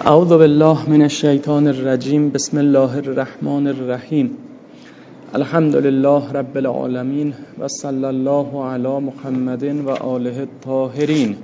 اعوذ بالله من الشیطان الرجیم. بسم الله الرحمن الرحیم. الحمد لله رب العالمین و صلی الله علی محمد و آله الطاهرین.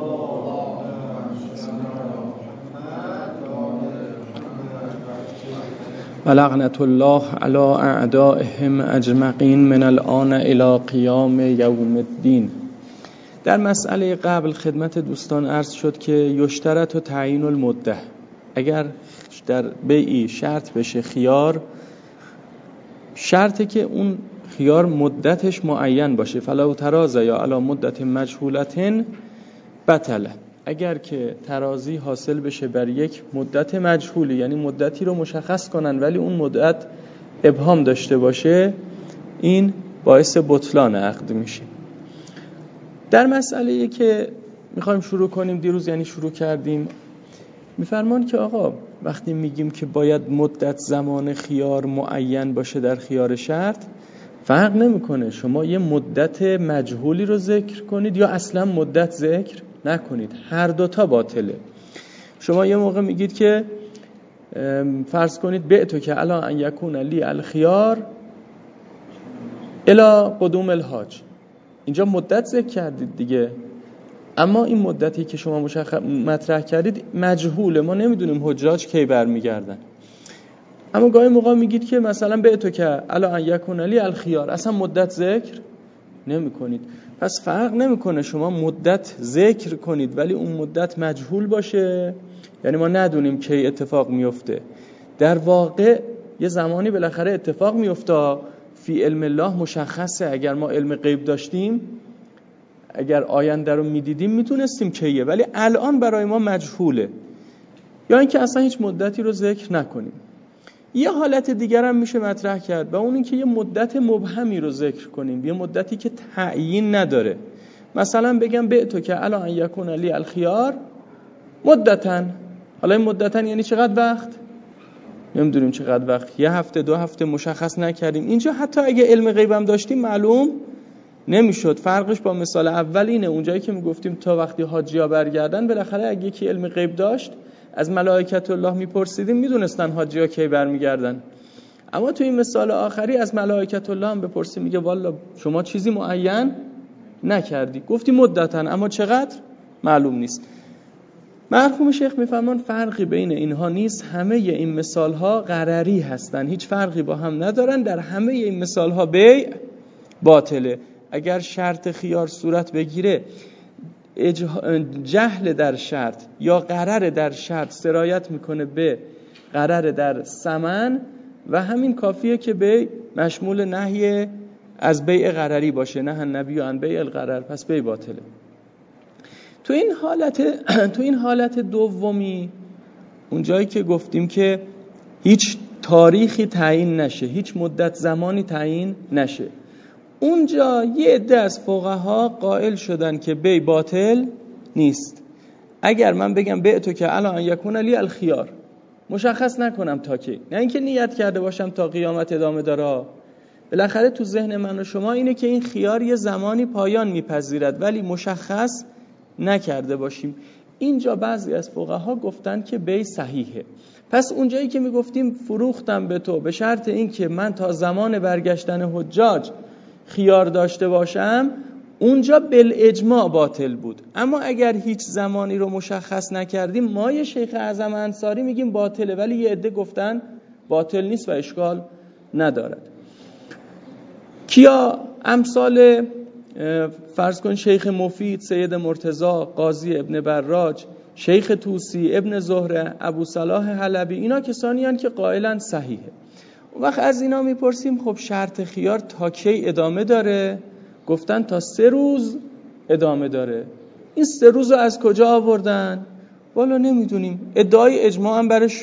و لعنت الله علی اعدائهم اجمعین من الآن الی قیام یوم الدین. در مسئله قبل خدمت دوستان عرض شد که یشترط و تعیین المده، اگر در بیعی شرط بشه خیار، شرطه که اون خیار مدتش معین باشه. فلو ترازی یا علی مدت مجهولتن بطله، اگر که ترازی حاصل بشه بر یک مدت مجهولی، یعنی مدتی رو مشخص کنن ولی اون مدت ابهام داشته باشه، این باعث بطلان عقد میشه. در مسئله که میخوایم شروع کنیم، دیروز یعنی شروع کردیم، میفرمان که آقا وقتی میگیم که باید مدت زمان خیار معین باشه در خیار شرط، فرق نمیکنه شما یه مدت مجهولی رو ذکر کنید یا اصلا مدت ذکر نکنید، هر دوتا باطله. شما یه موقع میگید که فرض کنید بعتو که الا ان یکون لی الخیار الی قدوم الحاج، اینجا مدت ذکر کردید دیگه، اما این مدتی که شما مطرح کردید مجهوله، ما نمیدونیم حجاج کی برمیگردن. اما گاهی موقع میگید که مثلا به تو که الا ان یکون لی الخیار، اصلا مدت ذکر نمی کنید. پس فرق نمیکنه شما مدت ذکر کنید ولی اون مدت مجهول باشه، یعنی ما ندونیم کی اتفاق میفته. در واقع یه زمانی بالاخره اتفاق میفته، فی علم الله مشخصه. اگر ما علم غیب داشتیم، اگر آینده رو میدیدیم میتونستیم کیه، ولی الان برای ما مجهوله. یا اینکه اصلا هیچ مدتی رو ذکر نکنیم. یه حالت دیگر هم میشه مطرح کرد و اون این که یه مدت مبهمی رو ذکر کنیم، یه مدتی که تعیین نداره. مثلا بگم بعتو که الا ان یکون لی الخیار مدتن. حالا این مدتن یعنی چقدر وقت؟ نمیدونیم چقدر وقت، یه هفته دو هفته مشخص نکردیم. اینجا حتی اگه علم غیب هم داشتیم معلوم نمیشد. فرقش با مثال اول اینه، اونجایی که میگفتیم تا وقتی حاجی‌ها برگردن، بالاخره اگه یکی علم غیب داشت از ملائکت الله میپرسیدیم میدونستن حاجی‌ها کی برمیگردن. اما تو این مثال آخری از ملائکت الله هم بپرسیم، میگه والا شما چیزی معین نکردی، گفتی مدتاً اما چقدر معلوم نیست. مرحوم شیخ میفهمن فرقی بین اینها نیست، همه این مثال ها غرری هستن، هیچ فرقی با هم ندارن. در همه این مثال ها بیع باطله. اگر شرط خیار صورت بگیره، جهل در شرط یا غرر در شرط سرایت میکنه به غرر در ثمن و همین کافیه که بیع مشمول نهی از بیع غرری باشه، نه النبی عن بیع الغرر، پس بیع باطله. تو این حالت دومی، اون جایی که گفتیم که هیچ تاریخی تعیین نشه، هیچ مدت زمانی تعیین نشه، اونجا یه عده از فقها قائل شدن که بیع باطل نیست. اگر من بگم بعتو که الا ان یکون لی الخیار، مشخص نکنم تا کی، نه اینکه نیت کرده باشم تا قیامت ادامه داره، بالاخره تو ذهن من و شما اینه که این خیار یه زمانی پایان میپذیرد ولی مشخص نکرده باشیم. اینجا بعضی از فقها گفتن که بیع صحیحه. پس اونجایی که میگفتیم فروختم به تو به شرط این که من تا زمان برگشتن حجاج خیار داشته باشم، اونجا بالاجماع باطل بود. اما اگر هیچ زمانی رو مشخص نکردیم، ما یه شیخ اعظم انصاری میگیم باطله، ولی یه عده گفتن باطل نیست و اشکال ندارد. کیا؟ امثال فرض کن شیخ مفید، سید مرتضی، قاضی ابن براج، شیخ توسی، ابن زهره، ابو صلاح حلبی، اینا کسانی هستند که قائلن صحیحه. اون وقت از اینا میپرسیم خب شرط خیار تا کی ادامه داره؟ گفتن تا 3 روز ادامه داره. این 3 روز رو از کجا آوردن؟ والا نمیدونیم. ادعای اجماع هم برش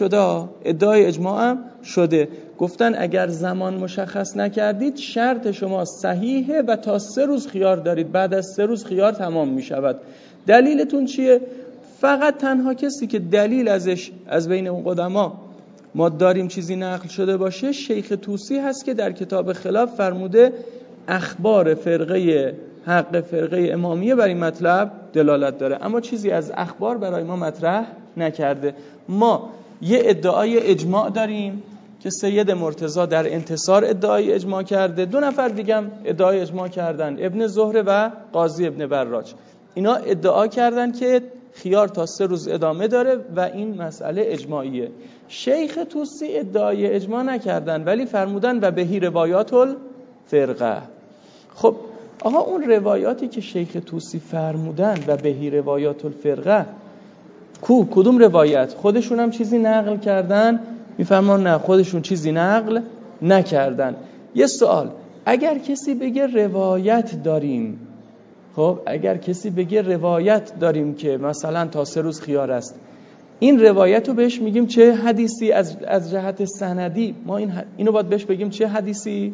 شده. گفتن اگر زمان مشخص نکردید شرط شما صحیحه و تا 3 روز خیار دارید، بعد از 3 روز خیار تمام میشود. دلیلتون چیه؟ فقط تنها کسی که دلیل ازش از بین اون قدما ما داریم چیزی نقل شده باشه شیخ توسی هست که در کتاب خلاف فرموده اخبار فرقه حق فرقه امامیه بر این مطلب دلالت داره، اما چیزی از اخبار برای ما مطرح نکرده. ما یه ادعای اجماع داریم که سید مرتضی در انتصار ادعای اجماع کرده، 2 نفر دیگه هم ادعای اجماع کردن، ابن زهره و قاضی ابن براج. اینا ادعا کردن که خیار تا 3 روز ادامه داره و این مسئله اجماعیه. شیخ طوسی ادعای اجماع نکردن ولی فرمودن و بهی روایات الفرقه. خب آقا اون روایاتی که شیخ طوسی فرمودن و بهی روایات الفرقه کدوم روایت؟ خودشون هم چیزی نقل کردن؟ میفرمان نه، خودشون چیزی نقل نکردن. یه سوال، اگر کسی بگه روایت داریم، خب اگر کسی بگه روایت داریم که مثلا تا 3 روز خیار است، این روایت رو بهش میگیم چه حدیثی؟ از جهت سندی ما اینو باید بهش بگیم چه حدیثی؟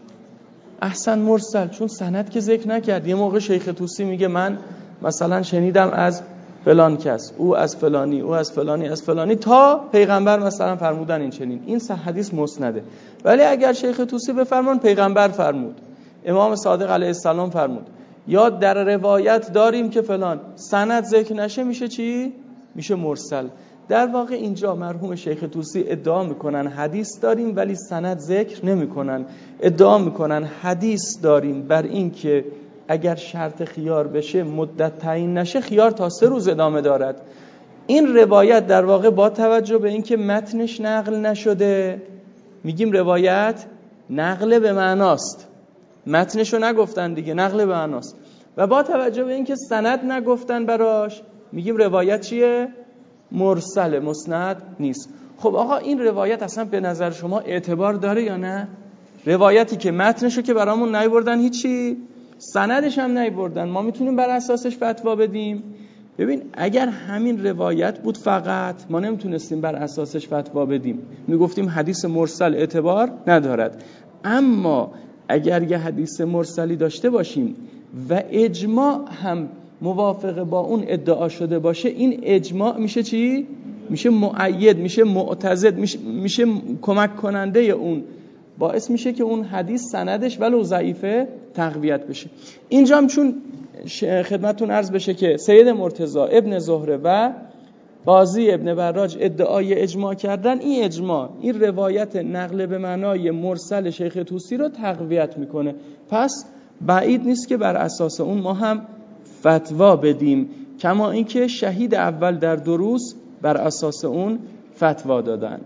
احسن، مرسل، چون سند که ذکر نکرد. یه موقع شیخ طوسی میگه من مثلا شنیدم از فلان کس، او از فلانی، او از فلانی، از فلانی، تا پیغمبر مثلا فرمودن این چنین، این حدیث مسنده. ولی اگر شیخ طوسی بفرمان پیغمبر فرمود، امام صادق علیه السلام فرمود، یا در روایت داریم که فلان، سند ذکر نشه، میشه چی؟ میشه مرسل. در واقع اینجا مرحوم شیخ طوسی ادعا میکنن حدیث داریم ولی سند ذکر نمیکنن. ادعا میکنن حدیث داریم بر این که اگر شرط خیار بشه، مدت تعیین نشه، خیار تا 3 روز ادامه دارد. این روایت در واقع با توجه به اینکه متنش نقل نشده، میگیم روایت نقل به معناست. متنشو نگفتن دیگه، نقل به معناست. و با توجه به اینکه سند نگفتن براش، میگیم روایت چیه؟ مرسل، مسند نیست. خب آقا این روایت اصلا به نظر شما اعتبار داره یا نه؟ روایتی که متنشو که برامون نیاوردن، هیچی، سندش هم نیاوردن، ما میتونیم بر اساسش فتوا بدیم؟ ببین اگر همین روایت بود فقط، ما نمیتونستیم بر اساسش فتوا بدیم، میگفتیم حدیث مرسل اعتبار ندارد. اما اگر یه حدیث مرسلی داشته باشیم و اجماع هم موافق با اون ادعا شده باشه، این اجماع میشه چی؟ میشه مؤید، میشه معتضد، میشه کمک کننده اون، باعث میشه که اون حدیث سندش ولو ضعیفه تقویت بشه. اینجا هم چون خدمتتون عرض بشه که سید مرتضی، ابن زهره و قاضی ابن براج ادعای اجماع کردن، این اجماع، این روایت نقل به معنای مرسل شیخ طوسی رو تقویت میکنه. پس بعید نیست که بر اساس اون ما هم فتوا بدیم، کما اینکه شهید اول در دروس بر اساس اون فتوا دادن.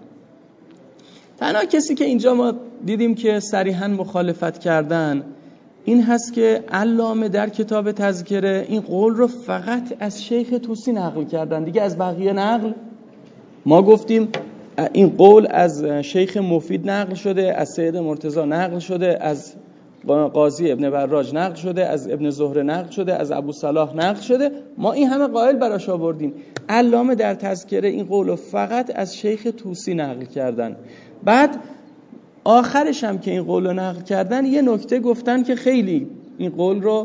تنها کسی که اینجا ما دیدیم که صریحاً مخالفت کردن این هست که علامه در کتاب تذکره این قول رو فقط از شیخ طوسی نقل کردن، دیگه از بقیه نقل. ما گفتیم این قول از شیخ مفید نقل شده، از سید مرتضی نقل شده، از قاضی ابن براج نقل شده، از ابن زهره نقل شده، از ابو صلاح نقل شده، ما این همه قائل براش آوردیم. علامه در تذکره این قول رو فقط از شیخ طوسی نقل کردن. بعد آخرش هم که این قول رو نقل کردن یه نکته گفتن که خیلی این قول رو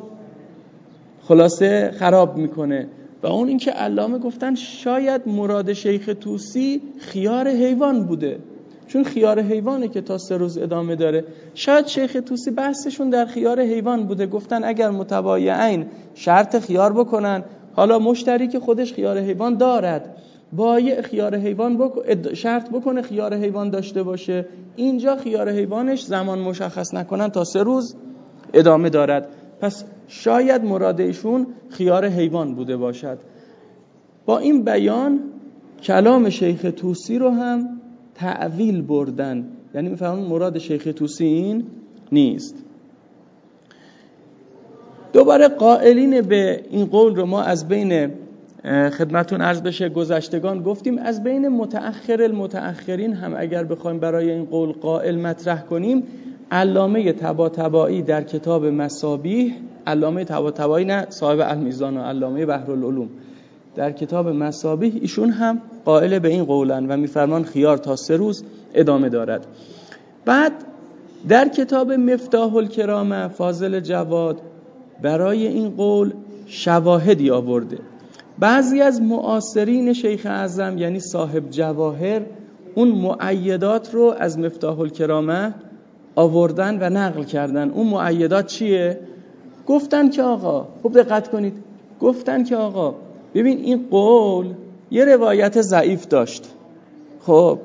خلاصه خراب میکنه، و اون این که علامه گفتن شاید مراد شیخ طوسی خیار حیوان بوده، چون خیار حیوانه که تا 3 روز ادامه داره. شاید شیخ طوسی بحثشون در خیار حیوان بوده، گفتن اگر متبایعین شرط خیار بکنن، حالا مشتری که خودش خیار حیوان دارد بایع خیار حیوان شرط بکنه خیار حیوان داشته باشه، اینجا خیار حیوانش زمان مشخص نکنن تا 3 روز ادامه دارد، پس شاید مرادشون خیار حیوان بوده باشد. با این بیان کلام شیخ طوسی رو هم تعویل بردن، یعنی میفهمون مراد شیخ طوسی این نیست. دوباره قائلین به این قول رو ما از بین خدمتون عرض بشه گذشتگان گفتیم، از بین المتأخرین هم اگر بخوایم برای این قول قائل مطرح کنیم، علامه طباطبایی در کتاب مصابیح، علامه طباطبایی نه صاحب المیزان و علامه بحرالعلوم، در کتاب مصابیح ایشون هم قائل به این قولن و میفرمان خیار تا 3 روز ادامه دارد. بعد در کتاب مفتاح الکرامه فاضل جواد برای این قول شواهدی آورده. بعضی از معاصرین شیخ اعظم یعنی صاحب جواهر اون مؤیدات رو از مفتاح الکرامه آوردن و نقل کردن. اون مؤیدات چیه؟ گفتن که آقا، خوب دقت کنید، گفتن که آقا ببین این قول یه روایت ضعیف داشت. خب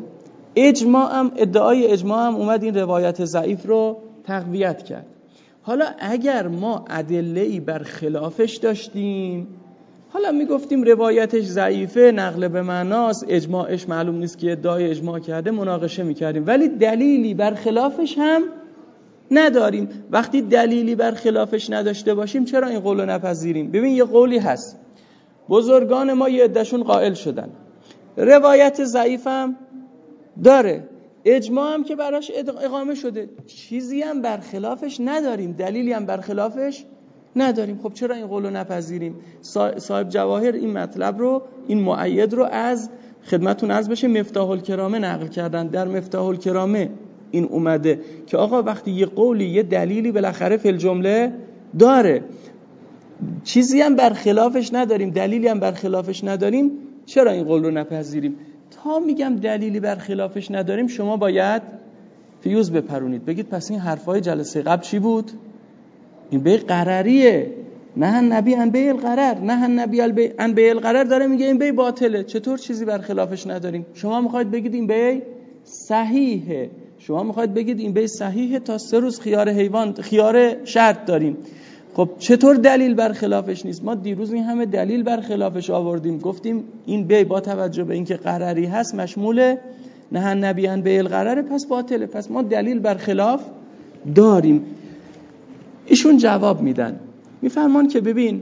ادعای اجماع هم اومد این روایت ضعیف رو تقویت کرد. حالا اگر ما ادله‌ای بر خلافش داشتیم، حالا میگفتیم روایتش ضعیفه، نقل به معناست، اجماعش معلوم نیست که ادعای اجماع کرده، مناقشه میکردیم، ولی دلیلی بر خلافش هم نداریم. وقتی دلیلی بر خلافش نداشته باشیم چرا این قول رو نپذیریم؟ ببین یه قولی هست، بزرگان ما یه عده‌شون قائل شدن، روایت ضعیف هم داره، اجماع هم که براش اقامه شده، چیزی هم برخلافش نداریم، دلیلی هم برخلافش نداریم. خب چرا این قول رو نپذیریم؟ صاحب جواهر این مطلب رو، این مؤید رو از خدمتون عرض بشه مفتاح الکرامه نقل کردن. در مفتاح الکرامه این اومده که آقا وقتی یه قولی یه دلیلی بالاخره فی الجمله داره، چیزی هم برخلافش نداریم، دلیلی هم برخلافش نداریم، چرا این قول رو نپذیریم؟ تا میگم دلیلی برخلافش نداریم شما باید فیوز بپرونید، بگید پس این حرفای جلسه قبل چی بود؟ این بی قرریه، نه نبی ان بی القرار، نه نبی ان بی القرار داره میگه این بی باطله. چطور چیزی برخلافش نداریم؟ شما میخواید بگید این بی صحیحه، شما میخواید بگید این بی صحیحه تا 3 روز خیار شرط داریم. خب چطور دلیل برخلافش نیست؟ ما دیروز این همه دلیل برخلافش آوردیم، گفتیم این بی با توجه به اینکه قراری هست مشمول نه نبی ان بی القرار، پس باطله، پس ما دلیل برخلاف داریم. ایشون جواب میدن، میفرمان که ببین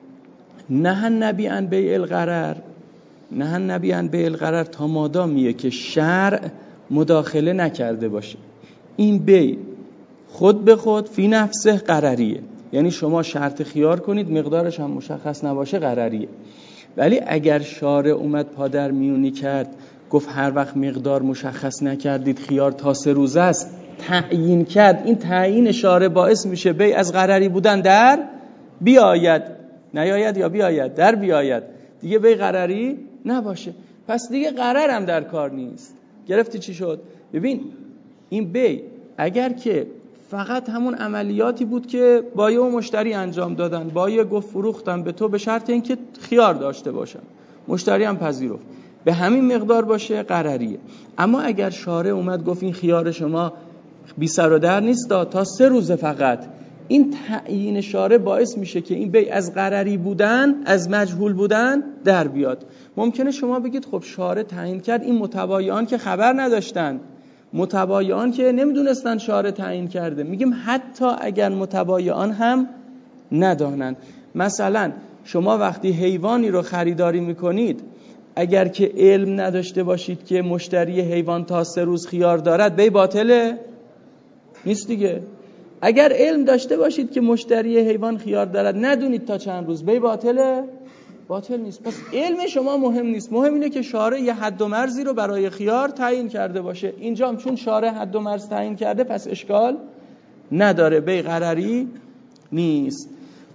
نه نبی ان بی القرار، نه نبی ان بی القرار تا مادامیه که شرع مداخله نکرده باشه، این بی خود به خود فی نفسه قرریه، یعنی شما شرط خیار کنید مقدارش هم مشخص نباشه قرریه. ولی اگر شارع اومد پادر میونی کرد گفت هر وقت مقدار مشخص نکردید خیار تا 3 روز است، تعیین کرد، این تعیین شارع باعث میشه بی از قرری بودن در بیاید، نیاید یا بیاید، در بیاید، دیگه بی قرری نباشه، پس دیگه قرر هم در کار نیست. گرفتی چی شد؟ ببین این بی اگر که فقط همون عملیاتی بود که بایع و مشتری انجام دادن، بایع گفت فروختم به تو به شرط اینکه خیار داشته باشم، مشتری هم پذیرفت، به همین مقدار باشه قرریه. اما اگر شارع اومد گفت این خیار شما بی سر و در نیست تا 3 روز فقط، این تعیین شارع باعث میشه که این بی از قرری بودن، از مجهول بودن در بیاد. ممکنه شما بگید خب شارع تعیین کرد، این متبایعان که خبر نداشتن، متبایعان که نمیدونستن شارع تعیین کرده. میگیم حتی اگر متبایعان هم ندانن، مثلا شما وقتی حیوانی رو خریداری میکنید اگر که علم نداشته باشید که مشتری حیوان تا 3 روز خیار دارد، بی باطله؟ نیست دیگه. اگر علم داشته باشید که مشتری حیوان خیار دارد ندونید تا چند روز، بی باطله؟ باطل نیست. پس علم شما مهم نیست، مهم اینه که شارع یه حد و مرزی رو برای خیار تعیین کرده باشه. اینجا هم چون شارع حد و مرز تعیین کرده پس اشکال نداره، بی قرری نیست.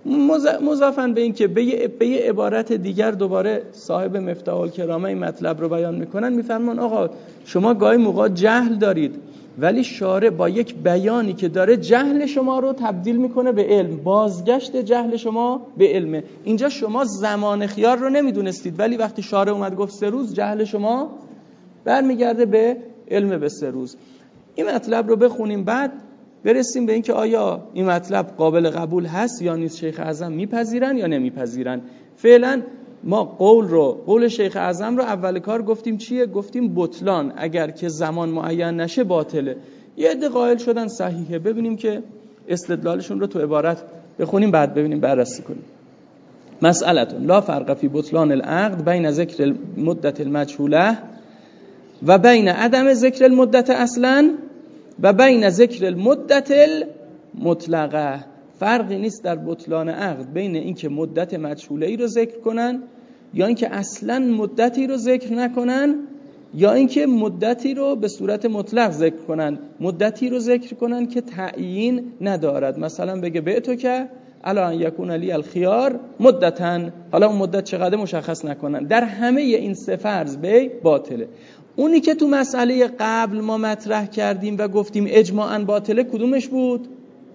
مضافاً به این که به یه عبارت دیگر دوباره صاحب مفتاح الکرامه این مطلب رو بیان میکنن، میفرمان آقا شما گاهی موقع جهل دارید، ولی شارع با یک بیانی که داره جهل شما رو تبدیل میکنه به علم، بازگشت جهل شما به علمه. اینجا شما زمان خیار رو نمیدونستید، ولی وقتی شارع اومد گفت 3 روز، جهل شما برمیگرده به علم به 3 روز. این مطلب رو بخونیم بعد برسیم به این که آیا این مطلب قابل قبول هست یا نیست، شیخ اعظم میپذیرن یا نمیپذیرن. فعلا ما قول شیخ اعظم رو اول کار گفتیم چیه؟ گفتیم بطلان، اگر که زمان معین نشه باطله. یه عده قائل شدن صحیحه. ببینیم که استدلالشون رو تو عبارت بخونیم بعد ببینیم بررسی کنیم. مسئلتون لا فرق فی بطلان العقد بین ذکر المدت المجهوله و بین عدم ذکر المدت اصلا و بین ذکر المدت المطلقه. فرقی نیست در بطلان عقد بین اینکه مدت مجهوله ای رو ذکر کنن یا اینکه اصلا مدتی رو ذکر نکنن، یا اینکه مدتی رو به صورت مطلق ذکر کنن، مدتی رو ذکر کنن که تعیین ندارد. مثلا بگه بعتو که الا ان یکون لی الخیار مدتا، حالا اون مدت چقدر مشخص نکنن. در همه این سه فرض بی باطله. اونی که تو مسئله قبل ما مطرح کردیم و گفتیم اجماعاً باطله کدومش بود؟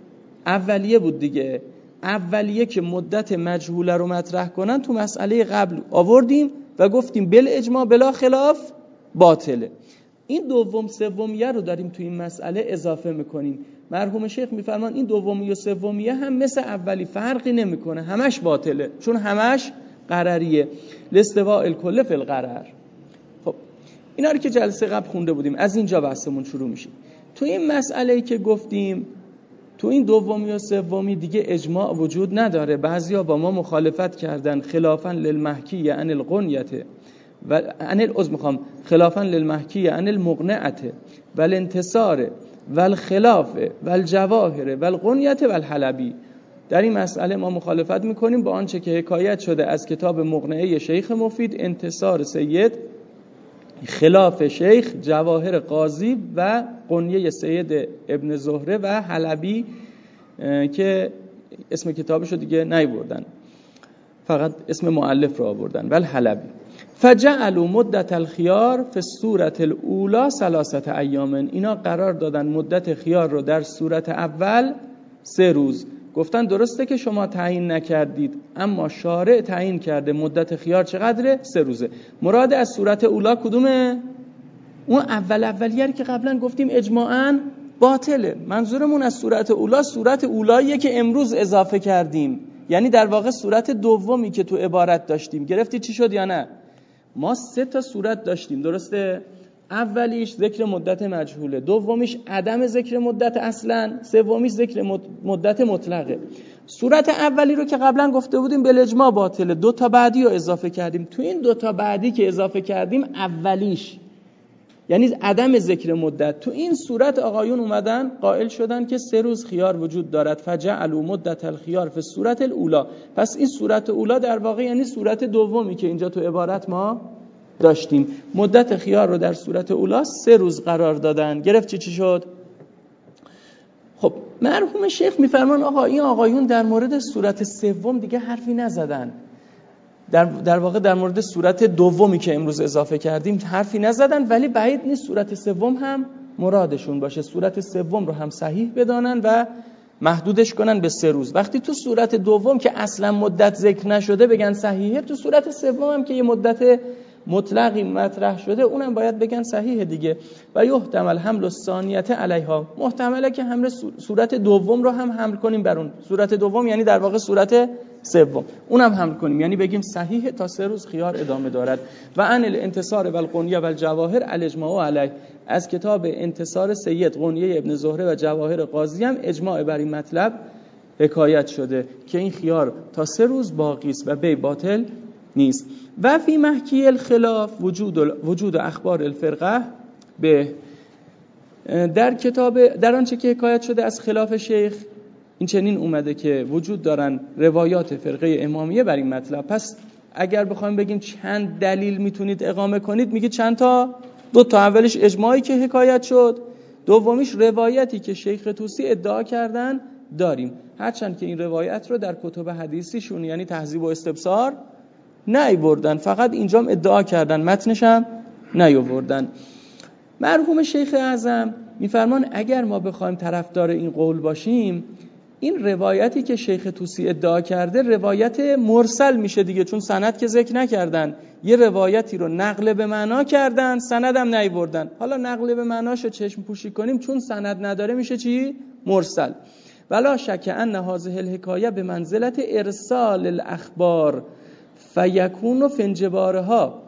اولیه بود دیگه. اولیه که مدت مجهوله رو مطرح کنن تو مسئله قبل آوردیم، و گفتیم بل اجماع بلا خلاف باطله. این دوم سومیه رو داریم توی این مسئله اضافه میکنیم. مرحوم شیخ میفرمان این دومی و سومیه هم مثل اولی فرقی نمیکنه، همش باطله، چون همش قرریه. لاستواء الکل فی القرر. خب اینا رو که جلسه قبل خونده بودیم، از اینجا بحثمون شروع میشه. تو این مسئله‌ای که گفتیم تو این دومی و سومی دیگه اجماع وجود نداره. بعضیا با ما مخالفت کردن، خلافاً للمحکی عن الغنیه و عن خلافاً للمحکی عن المقنعه و الانتصار و الخلاف و الجواهر و الغنیه و الحلبی. در این مسئله ما مخالفت میکنیم با آنچه که حکایت شده از کتاب مقنعه شیخ مفید، انتصار سید، خلاف شیخ، جواهر قاضی و قنیه سید ابن زهره و حلبی که اسم کتابشو دیگه نیاوردن، فقط اسم مؤلف رو آوردن، ولی حلبی. فجعلوا مدت الخيار في الصورة الاولى 3 ایام. اینا قرار دادن مدت خیار رو در صورت اول 3 روز. گفتن درسته که شما تعیین نکردید، اما شارع تعیین کرده مدت خیار چقدره؟ 3 روزه. مراد از صورت اولا کدومه؟ اون اولیه که قبلا گفتیم اجماعاً باطله. منظورمون از صورت اولا صورت اولاییه که امروز اضافه کردیم، یعنی در واقع صورت دومی که تو عبارت داشتیم. گرفتی چی شد یا نه؟ ما 3 تا صورت داشتیم، درسته؟ اولیش ذکر مدت مجهوله، دومیش عدم ذکر مدت اصلا، سومیش ذکر مدت مطلقه. صورت اولی رو که قبلا گفته بودیم بالاجماع باطله، 2 تا بعدی رو اضافه کردیم. تو این 2 تا بعدی که اضافه کردیم اولیش یعنی عدم ذکر مدت، تو این صورت آقایون اومدن قائل شدن که 3 روز خیار وجود دارد. فجعلوا مدت الخیار فی صورت الاولا. پس این صورت اولا در واقع یعنی صورت دومی که اینجا تو عبارت ما داشتیم. مدت خیار رو در صورت اولا 3 روز قرار دادن. گرفت چی شد؟ خب مرحوم شیخ میفرمان آقا این آقایون در مورد صورت سوم دیگه حرفی نزدن، در واقع در مورد صورت دومی که امروز اضافه کردیم حرفی نزدن، ولی بعید نیست صورت سوم هم مرادشون باشه، صورت سوم رو هم صحیح بدانن و محدودش کنن به 3 روز. وقتی تو صورت دوم که اصلا مدت ذکر نشده بگن صحیحه، تو صورت سوم هم که یه مدت مطلقی مطرح شده اونم باید بگن صحیحه دیگه. و یحتمل حمل الثانیه علیها، محتمله که حمل صورت دوم رو هم حمل کنیم بر اون. صورت دوم یعنی در واقع صورت سوم، اونم حمل کنیم، یعنی بگیم صحیحه تا 3 روز خیار ادامه دارد. و عن الانتصار و القنیه و الجواهر الاجماع علیه. از کتاب انتصار سید، قنیه ابن زهره و جواهر قاضی هم اجماع بر این مطلب حکایت شده که این خیار تا 3 روز باقی است و بی باطل نیست. و فی محکی الخلاف وجود اخبار الفرقه به در کتاب در آنچه که حکایت شده از خلاف شیخ این چنین اومده که وجود دارن روایات فرقه امامیه بر این مطلب. پس اگر بخوایم بگیم چند دلیل میتونید اقامه کنید، میگه چند تا؟ 2 تا. اولش اجماعی که حکایت شد، دومیش روایتی که شیخ طوسی ادعا کردن داریم، هرچند که این روایت رو در کتب حدیثیشون یعنی تهذیب و استبصار نیاوردن، فقط اینجا ادعا کردن، متنش هم نیاوردن. مرحوم شیخ اعظم میفرمان اگر ما بخوایم طرفدار این قول باشیم، این روایتی که شیخ طوسی ادعا کرده روایت مرسل میشه دیگه، چون سند که ذکر نکردن، یه روایتی رو نقل به معنا کردن، سند هم نیاوردن. حالا نقل به معناشو چشم پوشی کنیم، چون سند نداره میشه چی؟ مرسل. ولا شک ان هذه الحکایه به منزلت ارسال الاخبار فیکون فنجبارها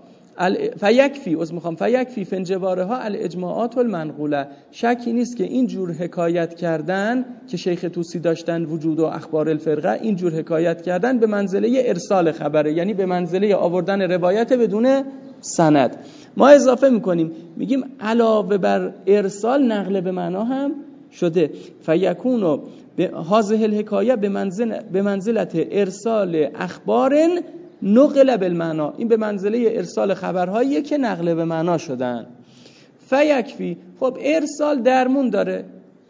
فیکفی فنجبارها الاجماعات المنقوله. شکی نیست که این جور حکایت کردن که شیخ طوسی داشتن وجود و اخبار الفرقه، این جور حکایت کردن به منزله ارسال خبره، یعنی به منزله آوردن روایت بدون سند. ما اضافه میکنیم میگیم علاوه بر ارسال نقل به معنا هم شده. فیکون هذه الحکایه به منزلت ارسال اخبار نقل بالمعنا. این به منزله ارسال خبرهایی که نقل به معنا شدن. فیکفی. خب ارسال درمون داره،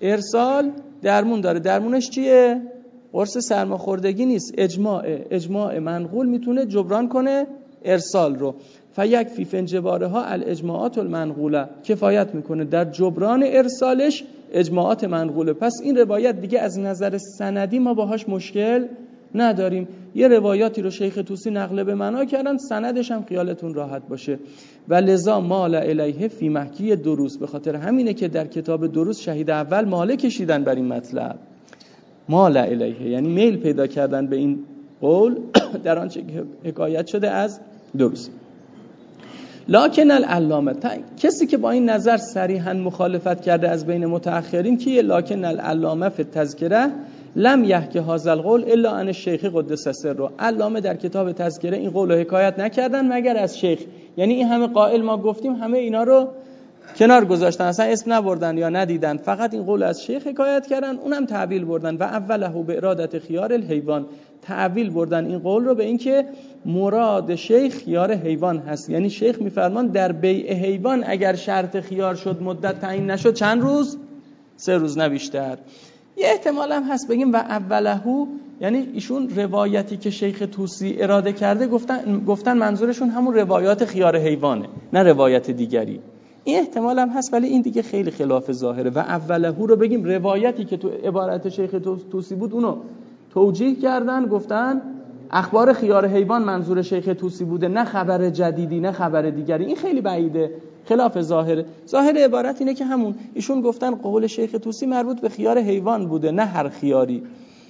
درمونش چیه؟ قرص سرماخوردگی نیست، اجماع منقول میتونه جبران کنه ارسال رو. فیکفی فنجبارها الاجماعات المنقوله، کفایت میکنه در جبران ارسالش اجماعات منقوله. پس این روایت دیگه از نظر سندی ما باهاش مشکل نداریم. یه روایاتی رو شیخ طوسی نقل به معنا کردن، سندش هم خیالتون راحت باشه. و لذا مال الیه فی محکی دروس، به خاطر همینه که در کتاب دروس شهید اول ماله کشیدن بر این مطلب. مال الیه یعنی میل پیدا کردن به این قول در آنچه حکایت شده از دروس. لکن العلامه، کسی که با این نظر صریحا مخالفت کرده از بین متأخرین کیه؟ لکن العلامه فی التذکره لم یحکی هذا القول الا عن الشیخ قدس سره. علامه در کتاب تذکره این قول رو حکایت نکردن مگر از شیخ. یعنی این همه قائل ما گفتیم همه اینا رو کنار گذاشتن، اصلا اسم نبردن یا ندیدن، فقط این قول از شیخ حکایت کردن، اونم تعویل بردن. و اوله به ارادت خیار الحیوان، تعویل بردن این قول رو به اینکه مراد شیخ خیار حیوان هست. یعنی شیخ میفرمان در بیع حیوان اگر شرط خیار شد مدت تعیین نشد چند روز؟ 3 روز نه بیشتر. یه احتمال هم هست بگیم و اولهو، یعنی ایشون روایتی که شیخ طوسی اراده کرده گفتن منظورشون همون روایات خیار حیوانه نه روایت دیگری. این احتمال هم هست ولی این دیگه خیلی خلاف ظاهره. و اولهو رو بگیم روایتی که تو عبارت شیخ طوسی بود اونو توجیه کردن، گفتن اخبار خیار حیوان منظور شیخ طوسی بوده نه خبر جدیدی نه خبر دیگری. این خیلی بعیده، خلاف ظاهره. ظاهر عبارت اینه که همون ایشون گفتن قول شیخ طوسی مربوط به خیار حیوان بوده نه هر خیاری.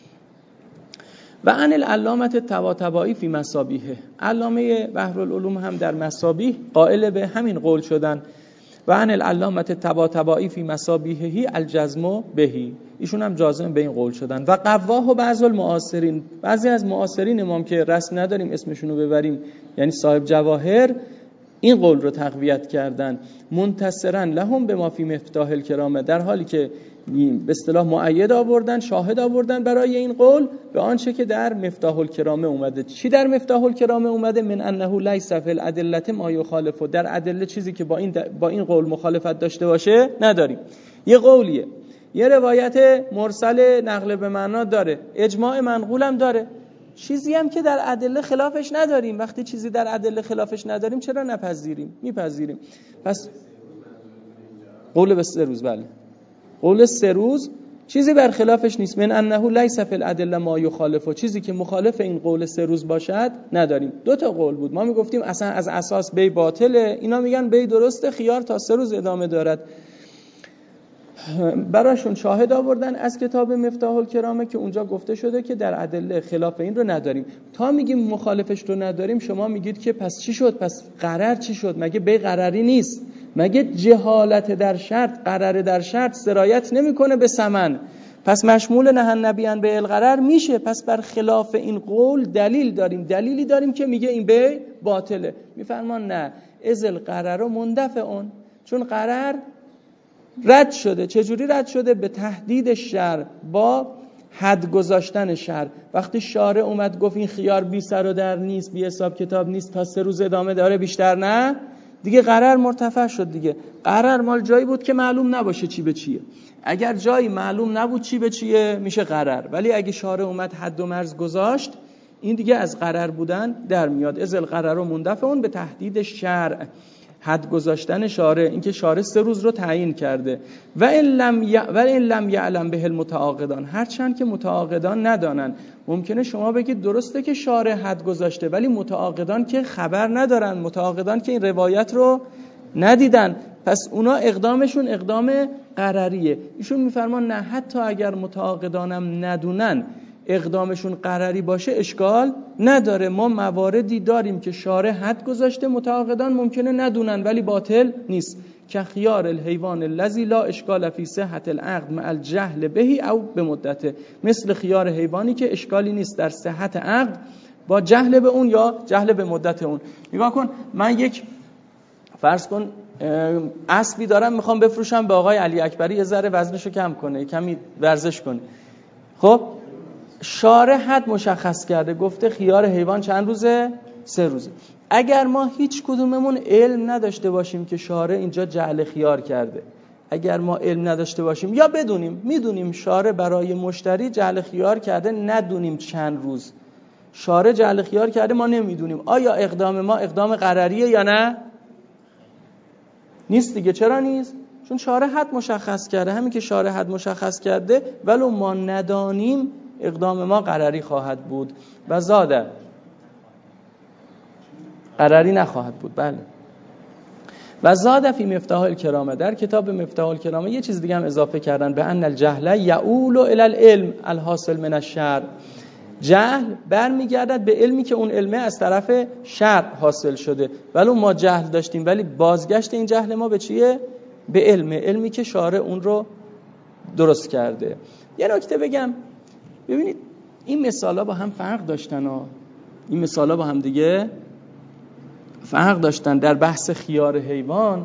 و عن العلامه الطباطبایی فی مصابیحه، علامه بحرالعلوم هم در مصابیح قائل به همین قول شدن. و عن العلامه الطباطبایی فی مصابیحه الجزم بهی، ایشون هم جازم به این قول شدن. و قواه و بعض المعاصرین، بعضی از معاصرین امام که رسم نداریم اسمشون رو ببریم یعنی صاحب جواهر، این قول رو تقویت کردن. منتصرا لهم به ما فی مفتاح الکرامه، در حالی که به اصطلاح مؤید آوردن، شاهد آوردن برای این قول به آنچه که در مفتاح الکرامه اومده. چی در مفتاح الکرامه اومده؟ من انه لیس فی الادله ما یخالفه، در ادله چیزی که با این قول مخالفت داشته باشه نداریم. یه قولیه، یه روایت مرسل نقل به معنا داره، اجماع منقول هم داره، چیزی هم که در ادله خلافش نداریم. وقتی چیزی در ادله خلافش نداریم چرا نپذیریم؟ میپذیریم. پس قول به 3 روز، بله قول 3 روز چیزی برخلافش نیست. من انه لیس فی الادله ما یخالفه، چیزی که مخالف این قول 3 روز باشد نداریم. 2 تا قول بود، ما میگفتیم اصلا از اساس بی باطله، اینا میگن بی درسته، خیار تا 3 روز ادامه دارد. براشون شاهد آوردن از کتاب مفتاح الکرامه که اونجا گفته شده که در ادله خلاف این رو نداریم. تا میگیم مخالفش رو نداریم شما میگید که پس چی شد؟ پس قرار چی شد؟ مگه بی قراری نیست؟ مگه جهالت در شرط، قرار در شرط سرایت نمیکنه به ثمن؟ پس مشمول نهن نبیان به القرار میشه. پس بر خلاف این قول دلیل داریم، دلیلی داریم که میگه این بی باطله. میفرمان نه، از القرار مندفع اون، چون قرار رد شده. چجوری رد شده؟ به تهدید شرع، با حد گذاشتن شرع. وقتی شارع اومد گفت این خیار بی سر و در نیست، بی حساب کتاب نیست، تا 3 روز ادامه داره بیشتر نه، دیگه قرار مرتفع شد. دیگه قرار مال جایی بود که معلوم نباشه چی به چیه. اگر جایی معلوم نبود چی به چیه میشه قرار، ولی اگه شارع اومد حد و مرز گذاشت این دیگه از قرار بودن در میاد. از القرار و مندفع اون به تهدید شرع، حد گذاشتن شارع، اینکه شارع 3 روز رو تعیین کرده. و ان لم یعلم به المتعاقدان، هرچند که متعاقدان ندانن. ممکنه شما بگید درسته که شارع حد گذاشته ولی متعاقدان که خبر ندارن، متعاقدان که این روایت رو ندیدن، پس اونا اقدامشون اقدام قرریه. ایشون میفرمان نه، حتی اگر متعاقدانم ندونن اقدامشون قرری باشه اشکال نداره. ما مواردی داریم که شارع حد گذاشته، متعاقدان ممکنه ندونن ولی باطل نیست، که خیار الحیوان الذی لا اشکال فی صحت العقد مع الجهل بهی او به مدته، مثل خیار حیوانی که اشکالی نیست در صحت عقد با جهل به اون یا جهل به مدت اون. نگاه کن، من یک فرض کن اسبی دارم میخوام بفروشم به آقای علی اکبری، یه ذره وزنشو کم کنه، کمی ورزش کنه. خب شارع حد مشخص کرده، گفته خیار حیوان چند روزه؟ 3 روزه. اگر ما هیچ کدوممون علم نداشته باشیم که شارع اینجا جعل خیار کرده، اگر ما علم نداشته باشیم یا بدونیم، میدونیم شارع برای مشتری جعل خیار کرده، ندونیم چند روز شارع جعل خیار کرده، ما نمیدونیم آیا اقدام ما اقدام قرریه یا نه؟ نیست دیگه. چرا نیست؟ چون شارع حد مشخص کرده. همین که شارع حد مشخص کرده ولو ما ندانیم اقدام ما قرری خواهد بود و زاده قرری نخواهد بود. بله. و زاده فی مفتاح الکرامه، در کتاب مفتاح الکرامه یه چیز دیگه هم اضافه کردن، به ان الجهل یعول الی العلم الحاصل من الشرع، جهل برمیگردد به علمی که اون علمه از طرف شرع حاصل شده، ولی ما جهل داشتیم ولی بازگشت این جهل ما به چیه؟ به علمی که شارع اون رو درست کرده. یه نکته بگم، ببینید این مثالا با هم فرق داشتن این مثالا با هم دیگه فرق داشتن. در بحث خیار حیوان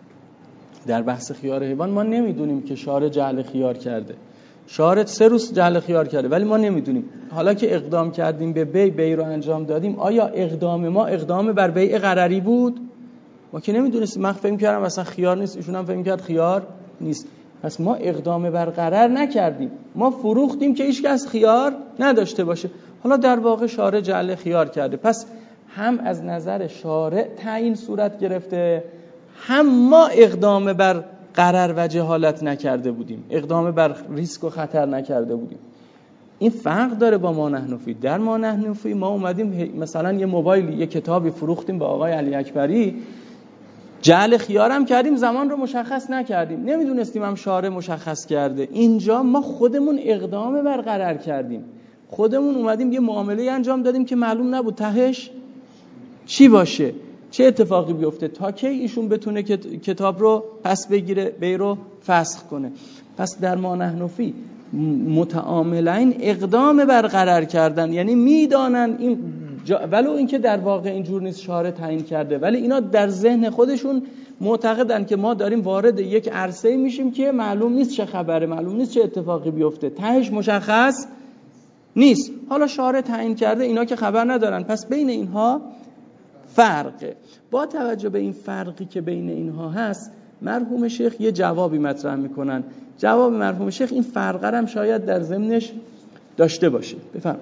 ما نمیدونیم که شارع جعل خیار کرده، شارع 3 روز جعل خیار کرده ولی ما نمیدونیم. حالا که اقدام کردیم به بیع رو انجام دادیم، آیا اقدام ما اقدام بر بیع غرری بود؟ ما که نمیدونستیم. من فکر کردم مثلا خیار نیست، ایشون هم فکر کرد خیار نیست. پس ما اقدام بر غرر نکردیم، ما فروختیم که هیچ کس خیار نداشته باشه. حالا در واقع شارع جعل خیار کرده، پس هم از نظر شارع تعیین صورت گرفته، هم ما اقدام بر غرر و جهالت نکرده بودیم، اقدام بر ریسک و خطر نکرده بودیم. این فرق داره با ما نحنفی. در ما نحنفی ما اومدیم مثلا یه موبایل، یه کتابی فروختیم به آقای علی اکبری، جعل خیارم کردیم، زمان رو مشخص نکردیم، نمیدونستیم هم شارع مشخص کرده. اینجا ما خودمون اقدام بر غرر کردیم، خودمون اومدیم یه معامله انجام دادیم که معلوم نبود تهش چی باشه، چه اتفاقی بیفته، تا کی ایشون بتونه کتاب رو پس بگیره، بیع رو فسخ کنه. پس در ما نحنفی متعاملین اقدام بر غرر کردن، یعنی میدانن این ولو اینکه در واقع اینجور نیست، شارع تعیین کرده، ولی اینا در ذهن خودشون معتقدن که ما داریم وارد یک عرصه میشیم که معلوم نیست چه خبره، معلوم نیست چه اتفاقی بیفته، تهش مشخص نیست. حالا شارع تعیین کرده، اینا که خبر ندارن. پس بین اینها فرقه. با توجه به این فرقی که بین اینها هست، مرحوم شیخ یه جوابی مطرح میکنن. جواب مرحوم شیخ این فرقه هم شاید در ضمنش داشته باشه. بفهم.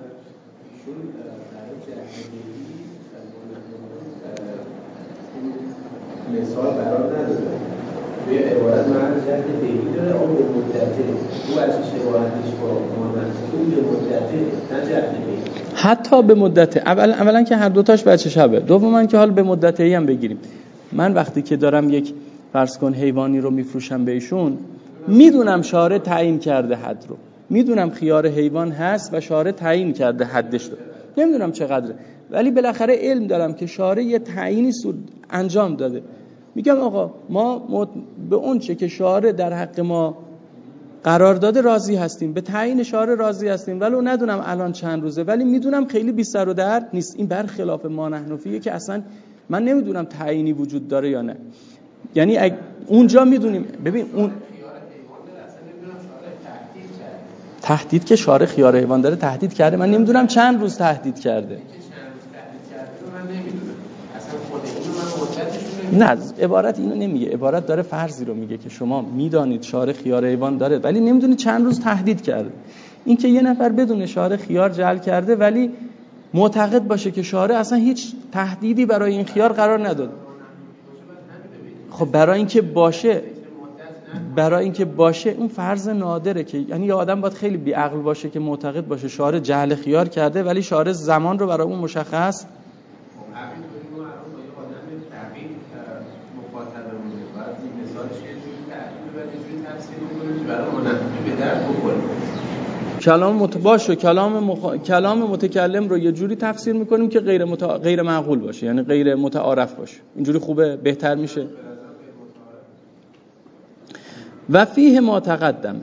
مثال قرار نداره، به عبارت معنی جهت دیگی داره، اون به مدته او از شباهتش با مانند اون به مدته نه جهت دیگی، حتی به مدت اولا که هر دوتاش بچه شبه، دوما که حال به مدتی هم بگیریم. من وقتی که دارم یک فرض کن حیوانی رو میفروشم به ایشون، میدونم شارع تعیین کرده حد رو، میدونم خیار حیوان هست و شارع تعیین کرده حدش رو، نمیدونم چقدره، ولی بالاخره علم دارم که شارع یه تعیینی انجام داده. میگم آقا ما به اون چه که شارع در حق ما قرار داده راضی هستیم، به تعیین شارع راضی هستیم، ولو ندونم الان چند روزه، ولی میدونم خیلی بی سر و درد نیست. این برخلاف ما نحنفیه که اصلا من نمیدونم تعیینی وجود داره یا نه. یعنی اونجا میدونیم. ببین اون تهدید که شارع خیار حیوان داره تهدید کرده، من نمیدونم چند روز تهدید کرده. نه، عبارت اینو نمیگه، عبارت داره فرضی رو میگه که شما میدانید شارع خیار حیوان داره ولی نمیدونید چند روز تهدید کرده. این که یه نفر بدون شارع خیار جعل کرده ولی معتقد باشه که شارع اصلا هیچ تهدیدی برای این خیار قرار نداد. خب برای اینکه باشه اون فرض نادره، که یعنی یه آدم باید خیلی بی عقل باشه که معتقد باشه شارع جعل خیار کرده ولی شارع زمان رو برای اون مشخص کلام متکلم رو یه جوری تفسیر میکنیم که غیر معقول باشه، یعنی غیر متعارف باشه. اینجوری خوبه، بهتر میشه. و فیه ما تقدم،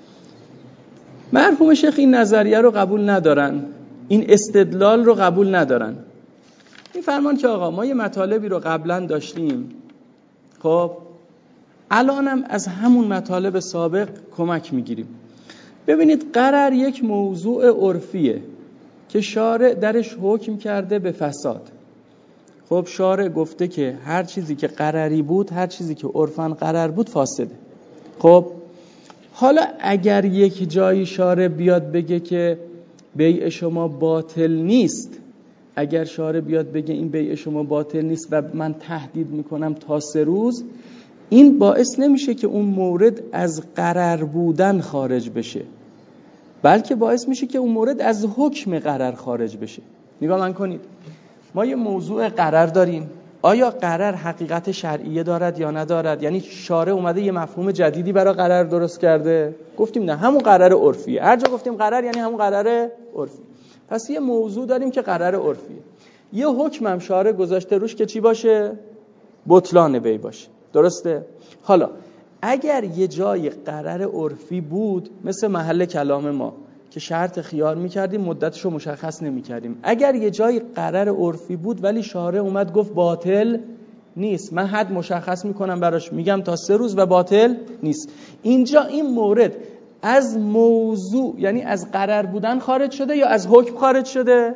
مرحوم شیخ این نظریه رو قبول ندارن، این استدلال رو قبول ندارن. این فرمان که آقا ما یه مطالبی رو قبلا داشتیم، خب الانم از همون مطالب سابق کمک میگیریم. ببینید قرر یک موضوع عرفیه که شارع درش حکم کرده به فساد. خب شارع گفته که هر چیزی که قرری بود، هر چیزی که عرفاً قرر بود فاسده. خب حالا اگر یک جایی شارع بیاد بگه که بیع شما باطل نیست، اگر شارع بیاد بگه این بیع شما باطل نیست و من تهدید میکنم تا 3 روز، این باعث نمیشه که اون مورد از قرر بودن خارج بشه، بلکه باعث میشه که اون مورد از حکم قرر خارج بشه. نگاه من کنید، ما یه موضوع قرر داریم، آیا قرر حقیقت شرعیه دارد یا ندارد؟ یعنی شارع اومده یه مفهوم جدیدی برای قرر درست کرده؟ گفتیم نه، همون قرر عرفیه. هر جا گفتیم قرر یعنی همون قرر عرفی. پس یه موضوع داریم که قرر عرفیه، یه حکم هم شارع گذاشته روش که چی باشه؟ بطلان وی باشه. درسته؟ حالا اگر یه جای قرر عرفی بود، مثل محل کلام ما که شرط خیار میکردیم مدتشو مشخص نمیکردیم، اگر یه جای قرر عرفی بود ولی شارع اومد گفت باطل نیست، من حد مشخص میکنم براش، میگم تا 3 روز و باطل نیست، اینجا این مورد از موضوع یعنی از قرر بودن خارج شده یا از حکم خارج شده؟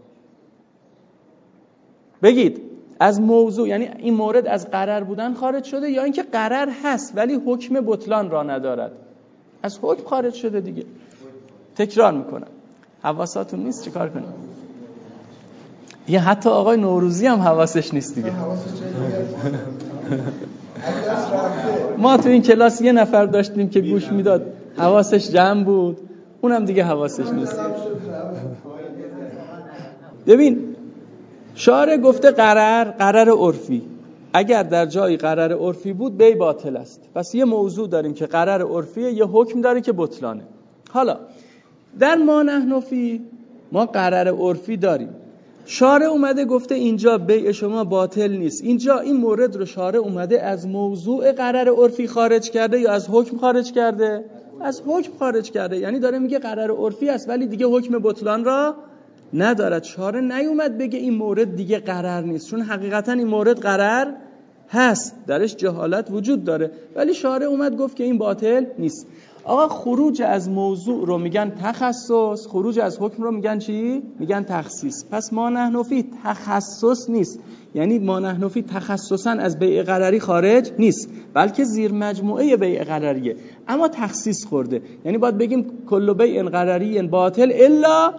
بگید. از موضوع یعنی این مورد از قرر بودن خارج شده یا اینکه قرر هست ولی حکم بطلان را ندارد؟ از حکم خارج شده دیگه. تکرار میکنم، حواساتون نیست چیکار کنیم؟ یه حتی آقای نوروزی هم حواسش نیست دیگه. ما تو این کلاس یه نفر داشتیم که گوش میداد حواسش جمع بود، اونم دیگه حواسش نیست. ببین شارع گفته قرر عرفی، اگر در جایی قرر عرفی بود بی باطل است. پس یه موضوع داریم که قرر عرفیه، یه حکم داره که بطلانه. حالا در ما نحن فی ما قرر عرفی داریم، شارع اومده گفته اینجا بیع شما باطل نیست، اینجا این مورد رو شارع اومده از موضوع قرر عرفی خارج کرده یا از حکم خارج کرده؟ از حکم خارج کرده. یعنی داره میگه قرر عرفی است ولی دیگه حکم بطلان را ندارد. شارع نیومد بگه این مورد دیگه قرر نیست، چون حقیقتا این مورد قرر هست، درش جهالت وجود داره، ولی شارع اومد گفت که این باطل نیست. آقا خروج از موضوع رو میگن تخصص، خروج از حکم رو میگن چی؟ میگن تخصیص. پس ما نحن فی تخصص نیست، یعنی ما نحن فی تخصصا از بیع قرری خارج نیست، بلکه زیر مجموعه بیع قرریه، اما تخصیص خورده. یعنی باید بگیم کل بیع قرری باطل الا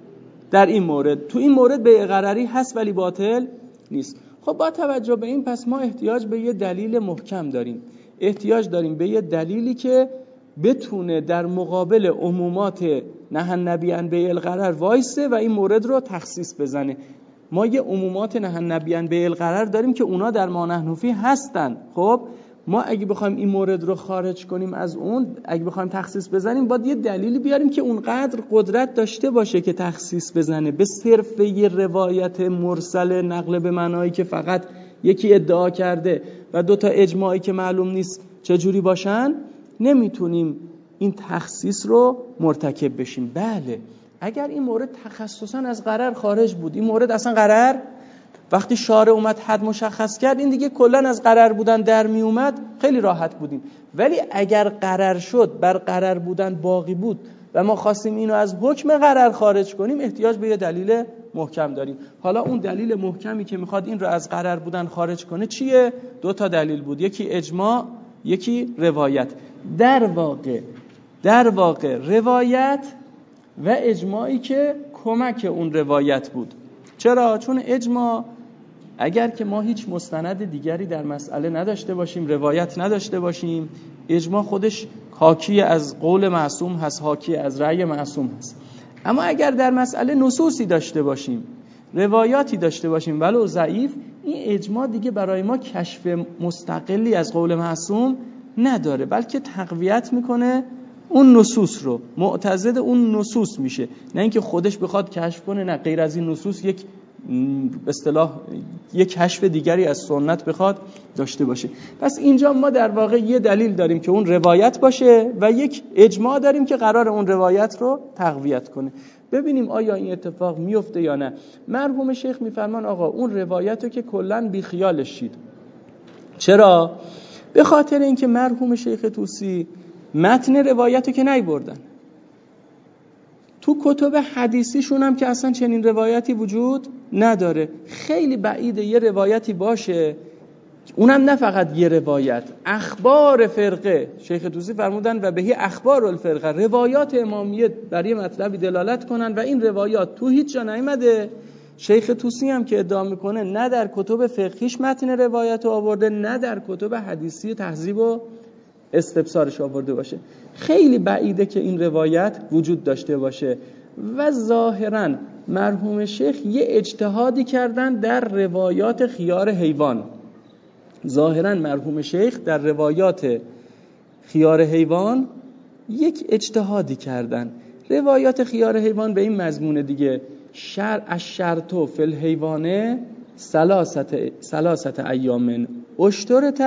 در این مورد، تو این مورد بیع قرری هست ولی باطل نیست. خب با توجه به این پس ما احتیاج به یه دلیل محکم داریم، احتیاج داریم به یه دلیلی که بتونه در مقابل عمومات نهی النبی عن بیع الغرر وایسه و این مورد رو تخصیص بزنه. ما یه عمومات نهی النبی عن بیع الغرر داریم که اونا در ما نحن فی هستن. خب ما اگه بخوایم این مورد رو خارج کنیم از اون، اگه بخوایم تخصیص بزنیم، باید یه دلیلی بیاریم که اونقدر قدرت داشته باشه که تخصیص بزنه. به صرف یه روایت مرسل نقل به معنایی که فقط یکی ادعا کرده و 2 تا اجماعی که معلوم نیست چجوری باشن نمیتونیم این تخصیص رو مرتکب بشیم. بله اگر این مورد تخصصا از قرر خارج بود، این مورد اصلا قرر، وقتی شارع اومد حد مشخص کرد این دیگه کلن از قرر بودن در می اومد، خیلی راحت بودیم. ولی اگر قرر شد بر قرر بودن باقی بود و ما خواستیم اینو از حکم قرر خارج کنیم، احتیاج به یه دلیل محکم داریم. حالا اون دلیل محکمی که میخواد این رو از قرر بودن خارج کنه چیه؟ 2 تا دلیل بود، یکی اجماع، یکی روایت. در واقع روایت و اجماعی که کمک اون روایت بود. چرا؟ چون اجماع اگر که ما هیچ مستند دیگری در مسئله نداشته باشیم، روایت نداشته باشیم، اجماع خودش حاکی از قول معصوم هست، حاکی از رأی معصوم هست. اما اگر در مسئله نصوصی داشته باشیم، روایاتی داشته باشیم ولو ضعیف، این اجماع دیگه برای ما کشف مستقلی از قول معصوم نداره، بلکه تقویت میکنه اون نصوص رو، معتضد اون نصوص میشه، نه اینکه خودش بخواد کشف کنه، نه غیر از این نصوص یک به اصطلاح یک کشف دیگری از سنت بخواد داشته باشه. پس اینجا ما در واقع یه دلیل داریم که اون روایت باشه و یک اجماع داریم که قرار اون روایت رو تقویت کنه. ببینیم آیا این اتفاق میفته یا نه. مرحوم شیخ میفرمان آقا اون روایت رو که کلن بی خیالش شید. چرا؟ به خاطر اینکه مرحوم شیخ طوسی متن روایت رو که نیاوردن، تو کتب حدیثیشون هم که اصلا چنین روایتی وجود نداره. خیلی بعیده یه روایتی باشه، اونم نه فقط یه روایت، اخبار فرقه. شیخ طوسی فرمودن و بهی اخبار الفرقه، روایات امامیه برای مطلبی دلالت کنن و این روایات تو هیچ جا نیامده. شیخ طوسی هم که ادعا میکنه نه در کتب فقهیش متن روایت رو آورده، نه در کتب حدیثی تهذیب و استبصارش آورده باشه. خیلی بعیده که این روایت وجود داشته باشه و ظاهراً مرحوم شیخ یه اجتهادی کردن در روایات خیار حیوان. ظاهراً مرحوم شیخ در روایات خیار حیوان یک اجتهادی کردن. روایات خیار حیوان به این مضمون دیگه، الشرط فی الحیوان ثلاثه ایام اشترط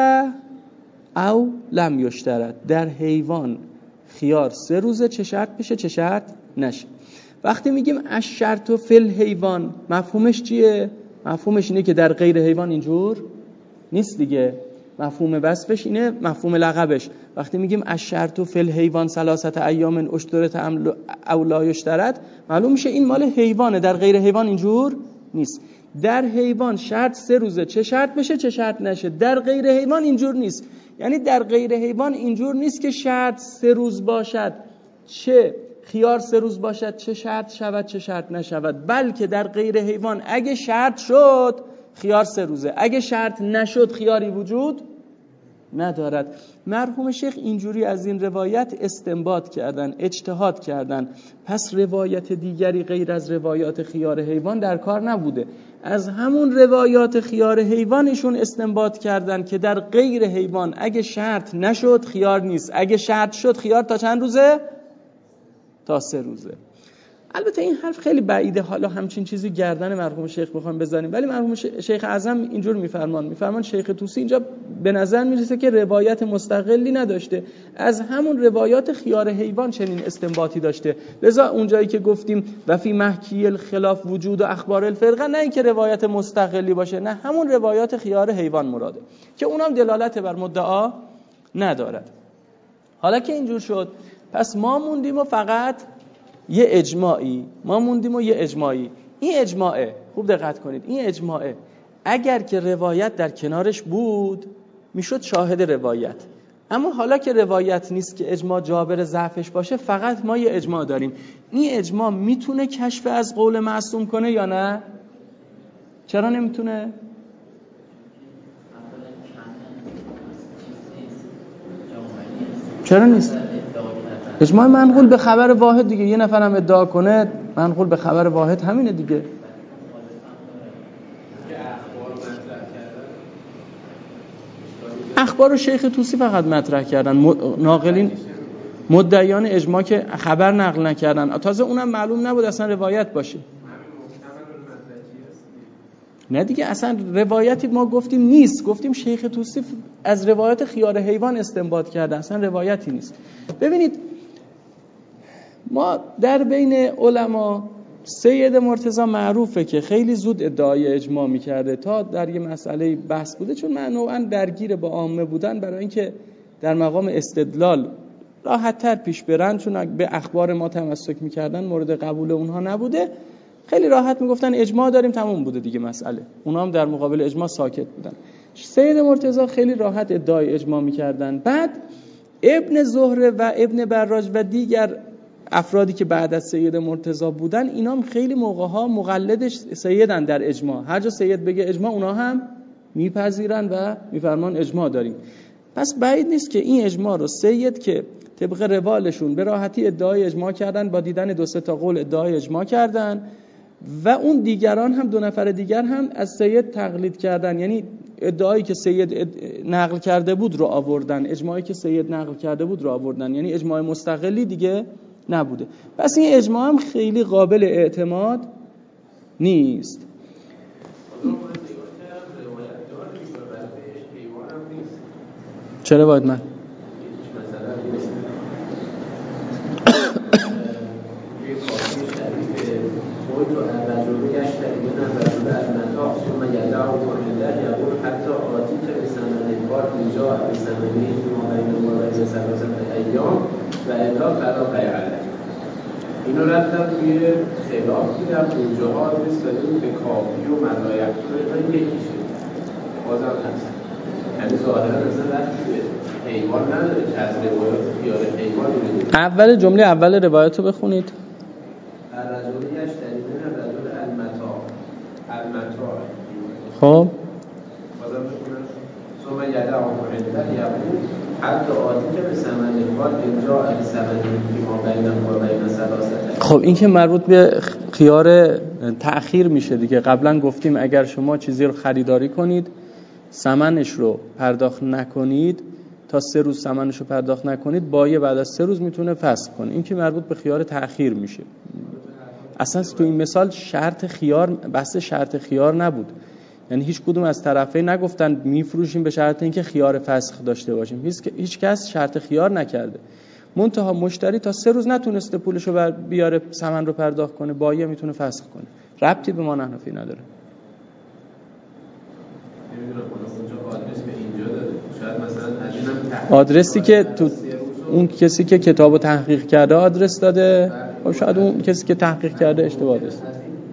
او لم یشترط. در حیوان خیار 3 روزه، چه شرط بشه چه شرط نشه. وقتی میگیم الشرط فی الحیوان مفهومش چیه؟ مفهومش اینه که در غیر حیوان اینجور نیست دیگه. مفهوم وصفش اینه، مفهوم لقبش. وقتی میگیم الشرط فی الحیوان ثلاثه ایام اشترط او لا یشترط، معلوم میشه این مال حیوانه، در غیر حیوان اینجور نیست. در حیوان شرط 3 روزه، چه شرط بشه چه شرط نشه. در غیر حیوان اینجور نیست. یعنی در غیر حیوان اینجور نیست که شرط 3 روز باشد، چه خیار 3 روز باشد، چه شرط شود چه شرط نشود. بلکه در غیر حیوان اگه شرط شد خیار 3 روزه، اگه شرط نشد خیاری وجود ندارد. مرحوم شیخ اینجوری از این روایت استنباط کردن، اجتهاد کردن. پس روایت دیگری غیر از روایات خیار حیوان در کار نبوده. از همون روایات خیار حیوانشون استنباط کردن که در غیر حیوان اگه شرط نشد خیار نیست، اگه شرط شد خیار تا چند روزه؟ تا 3 روزه. البته این حرف خیلی بعیده حالا همچین چیزی گردن مرحوم شیخ بخوام بزنیم، ولی مرحوم شیخ اعظم اینجور میفرمان شیخ طوسی اینجا به نظر میرسه که روایت مستقلی نداشته، از همون روایات خیار حیوان چنین استنباطی داشته. لذا اونجایی که گفتیم و فی محکی الخلاف وجود و اخبار الفرقه، نه اینکه روایت مستقلی باشه، نه همون روایات خیار حیوان مراده که اونم دلالت بر مدعا ندارد. حالا که اینجور شد، پس ما موندیم و فقط یه اجماعی، این اجماعه، خوب دقت کنید، این اجماعه اگر که روایت در کنارش بود میشد شاهد روایت. اما حالا که روایت نیست که اجماع جابر ضعفش باشه، فقط ما یه اجماع داریم. این اجماع میتونه کشف از قول معصوم کنه یا نه؟ چرا نمیتونه؟ چرا نیست؟ اجماع منقول به خبر واحد دیگه. یه نفر هم ادعا کنه منقول به خبر واحد همینه دیگه. اخبار شیخ طوسی فقط مطرح کردن، ناقلین مدعیان اجماع که خبر نقل نکردن، تازه اونم معلوم نبود اصلا روایت باشه. نه دیگه، اصلا روایتی ما گفتیم نیست، گفتیم شیخ طوسی از روایت خیار حیوان استنباط کرده، اصلا روایتی نیست. ببینید ما در بین علما سید مرتضی معروفه که خیلی زود ادعای اجماع میکرده، تا در یه مسئله بحث بوده، چون نوعاً درگیر با عامه بودن، برای اینکه در مقام استدلال راحت‌تر پیش برن، چون به اخبار ما تمسک میکردن مورد قبول اونها نبوده، خیلی راحت میگفتن اجماع داریم تموم بوده دیگه مسئله. اونها هم در مقابل اجماع ساکت بودن. سید مرتضی خیلی راحت ادعای اجماع میکردن. بعد ابن زهره و ابن براج و دیگر افرادی که بعد از سید مرتضی بودن، اینا هم خیلی موقع‌ها مقلد سیدن در اجماع. هر جا سید بگه اجماع، اونا هم میپذیرن و میفرمان اجماع داریم. پس بعید نیست که این اجماع رو سید که طبق روالشون به راحتی ادعای اجماع کردن، با دیدن 2-3 تا قول ادعای اجماع کردن، و اون دیگران هم 2 نفر دیگر هم از سید تقلید کردن، یعنی ادعایی که سید نقل کرده بود رو آوردن، اجماعی که سید نقل کرده بود رو آوردن، یعنی اجماع مستقلی دیگه نبوده. پس این اجماع هم خیلی قابل اعتماد نیست. چرا باید من؟ و الا فلا غیر علیه. اینو رفتم توی خلاف دیدم اونجاها رسیدیم به کافی و ملایک تو یکیشه بازم هست. یعنی ظاهرا اصلا رفتی به حیوان نداره که از روایات خیار حیوان میدونید. اول جمله اول روایت رو بخونید. الرجل یشتری من الرجل المتاع. خب بازم بخونم. ثم یدعه عنده یقول حتی آتی که به ثمن المال اینجا از ثمن ما بین و بین ثلاثه. خب این که مربوط به خیار تأخیر میشه دیگه. قبلا گفتیم اگر شما چیزی رو خریداری کنید ثمنش رو پرداخت نکنید، تا 3 روز ثمنش رو پرداخت نکنید، بایع بعد از 3 روز میتونه فسخ کنه. این که مربوط به خیار تأخیر میشه. اصلا تو این مثال شرط خیار، بحث شرط خیار نبود، یعنی هیچ کدوم از طرفین نگفتن میفروشیم به شرط اینکه خیار فسخ داشته باشیم. هیچ کس شرط خیار نکرده. منتها مشتری تا 3 روز نتونسته پولشو بیاره ثمن رو پرداخت کنه، بایع میتونه فسخ کنه. ربطی به ما حنفی نداره. آدرسی که تو اون کسی که کتابو تحقیق کرده آدرس داده، خب شاید اون کسی که تحقیق کرده اشتباه آدرس داده.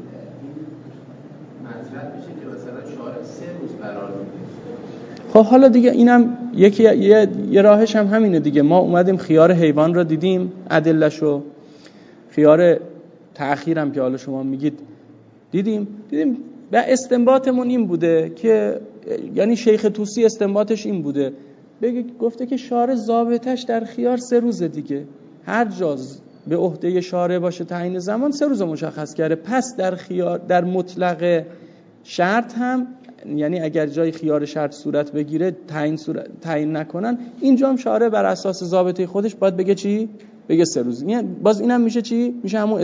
خب حالا دیگه اینم یه راهش هم همینه دیگه. ما اومدیم خیار حیوان رو دیدیم، ادله‌شو، خیار تأخیرم که حالا شما میگید دیدیم و استنباطمون این بوده که، یعنی شیخ طوسی استنباطش این بوده، گفته که شارع ضابطش در خیار 3 روزه دیگه، هر جا به عهده شارع باشه تعیین زمان 3 روز مشخص کرده. پس در خیار، در مطلق شرط هم، یعنی اگر جای خیار شرط صورت بگیره تعیین نکنن، اینجا هم شارع بر اساس ضابطه خودش باید بگه چی؟ بگه 3 روز. یعنی باز اینم میشه چی؟ میشه همون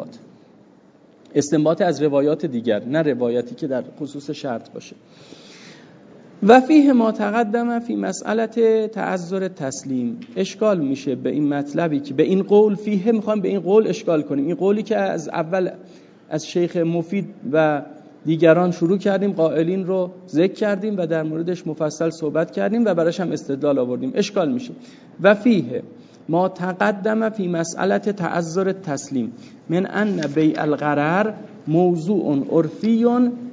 استنباط از روایات دیگر، نه روایتی که در خصوص شرط باشه. و فیه ما تقدم فی مسئله تعذر تسلیم. اشکال میشه به این مطلبی که به این قول فیه، میخوام به این قول اشکال کنیم. این قولی که از اول از شیخ مفید و دیگران شروع کردیم، قائلین رو ذکر کردیم و در موردش مفصل صحبت کردیم و براش هم استدلال آوردیم. اشکال میشه و فیه ما تقدم فی مسئله تعذر تسلیم من ان بیع الغرر موضوع عرفی